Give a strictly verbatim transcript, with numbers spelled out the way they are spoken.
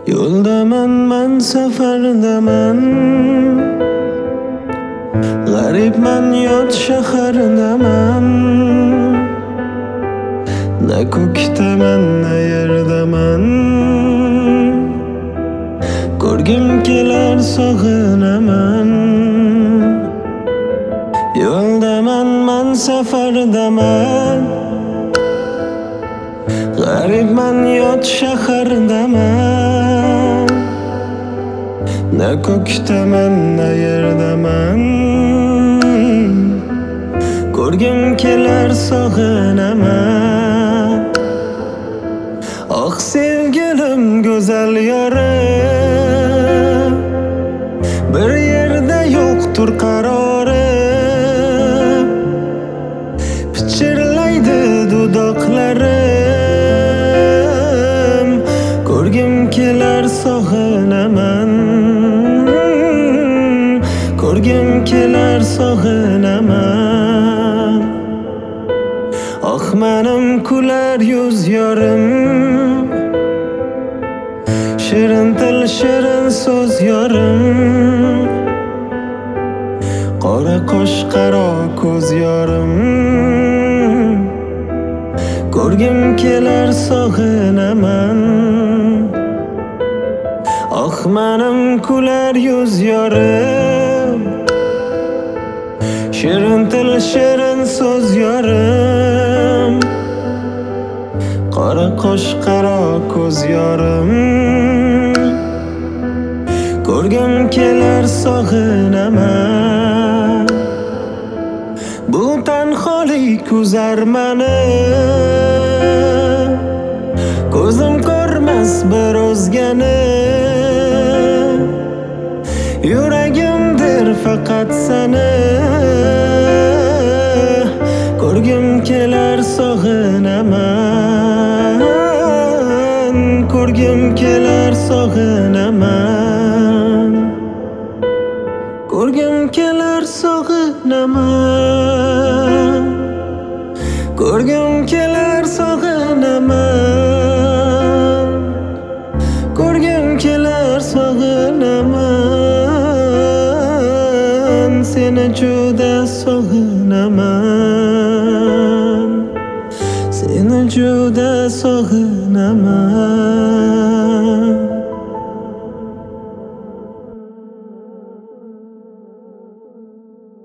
Yo'ldaman man safardaman, g'aribman yot shahardaman. Na ko'kdaman na yerdaman, ko'rgim kelar sog'inaman. Yo'ldaman man safardaman, g'aribman yot shahardaman. Na ko'kdaman na yerdaman, ko'rgim kelar sog'inaman. Oh sevgilim go'zal yorim, bir yerda yo'qtur qarorim. Pichirlaydi dudoqlarim, ko'rgim kelar sog'inaman. Ko'rgim kelar sog'inaman. Oh menim kular yuz yorim, shirin til shirin so'z yorim. Qora qosh qaro ko'z yorim, ko'rgim kelar sog'inaman. Oh menim kular yuz yorim, shirin til shirin so'z yorim. Qora qosh qaro ko'z yorim, ko'rgim kelar sog'inaman. Bu tanholik uzar meni, ko'zim ko'rmas bir o'zgani. Yuragimdir faqat seni, ko'rgim kelar sog'inaman. Ko'rgim kelar sog'inaman. Ko'rgim kelar sog'inaman. Ko'rgim kelar sog'inaman. Ko'rgim kelar sog'inaman. Seni juda sog'inaman. Seni juda sog'inaman.